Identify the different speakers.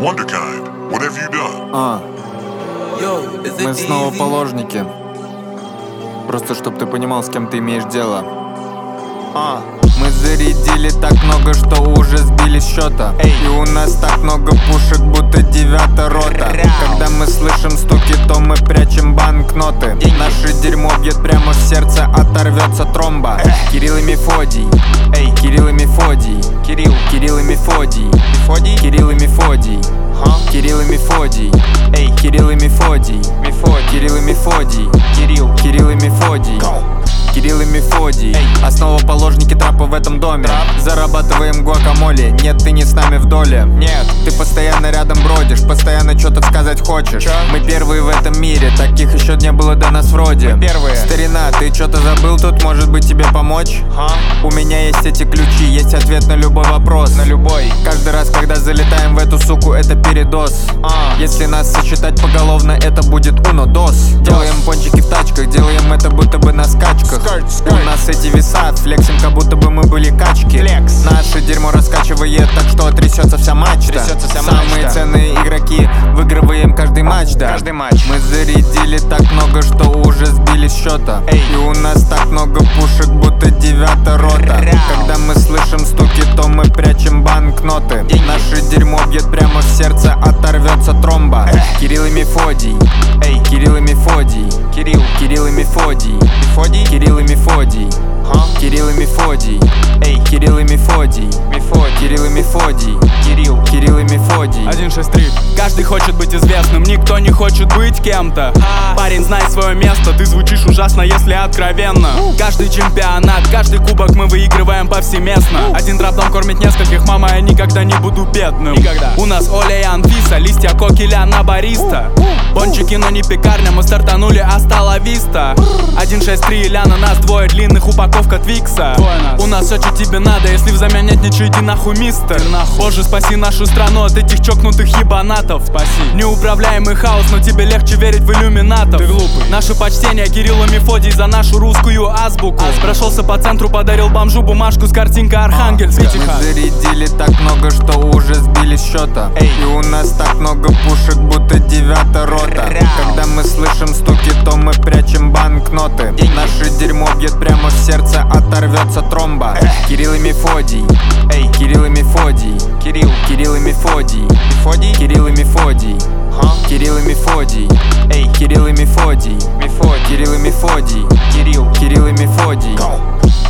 Speaker 1: Wonderkind, what have you done?
Speaker 2: Мы снова положники. Просто чтоб ты понимал, с кем ты имеешь дело. Мы зарядили так много, что уже сбили счета. И у нас так много пушек, будто 9-я рота. Когда мы слышим стуки, то мы прячем банкноты. Наше дерьмо бьет прямо в сердце, оторвется тромба. Кирилл и Мефодий, Кирилл и Мефодий, Кирилл и Мефодий, Кирилл и Мефодий, Кирилл и Мефодий, Кирилл и Мефодий, Кирилл и Мефодий, Кирилл и Мефодий, Кирилл и Мефодий. Основоположники трапа в этом доме. Зарабатываем гуакамоле. Нет, ты не с нами в доле. Нет, ты постоянно рядом бродишь, постоянно что-то сказать хочешь. Мы первые в этом мире, таких еще не было до нас вроде. Мы первые. Старина, ты что-то забыл тут, может быть тебе помочь? У меня есть эти ключи, есть ответ на любой вопрос. На любой. Каждый раз, когда залетаем в эту суку, это передоз. Если нас сочетать поголовно, это будет uno-dos. Делаем пончики в тачках, делаем это будто бы на скачках. У нас эти веса, флексим, как будто бы мы были качки. Наше дерьмо раскачивает, так что трясется вся мачта. Самые ценные игроки, выигрываем каждый матч, да. Мы зарядили так много, что уже сбили счета. И у нас так много пушек, будто 9-я рота. Когда мы слышим стуки, то мы прячем банкноты. Наше дерьмо бьет прямо в сердце, оторвется тромба. Кирилл и Мефодий, Кирилл и Мефодий, Кирилл и Мефодий, Кирилл и Мефодий, Кирилл и Мефодий, Кирилл и Мефодий, Кирилл и Мефодий, Кирилл и Мефодий.
Speaker 3: 163. Каждый хочет быть известным, никто не хочет быть кем-то. Парень, знай свое место, ты звучишь ужасно, если откровенно. Каждый чемпионат, каждый кубок мы выигрываем повсеместно. Один дроп кормит нескольких, мама, я никогда не буду бедным. У нас Оля и Анфиса, листья кокеля на бариста. Пончики, но не пекарня, мы стартанули астала виста. 163, Ляна, нас двое, длинных упаковка Твикса. У нас все, что тебе надо, если взамен нет ничего, иди нахуй, мистер. Боже, спаси нашу страну от этих чокнутых ебанатов. Неуправляемый хаос, но тебе легче верить в иллюминатов. Ты глупый. Наше почтение Кирилл и Мефодий за нашу русскую азбуку. Прошелся по центру, подарил бомжу бумажку с картинкой Архангельска.
Speaker 2: Мы зарядили так много, что уже сбили счета. И у нас так много пушек, будто 9-я рота. Когда мы слышим стуки, то мы прячем банкноты. Наше дерьмо бьет прямо в сердце, оторвется тромба. Кирилл и Мефодий, Кирилл и Мефодий, Кирилл и Мефодий, Кирилл и Мефодий, Кирилл и Мефодий, Кирилл и Мефодий, Кирилл и Мефодий, Кирилл и Мефодий.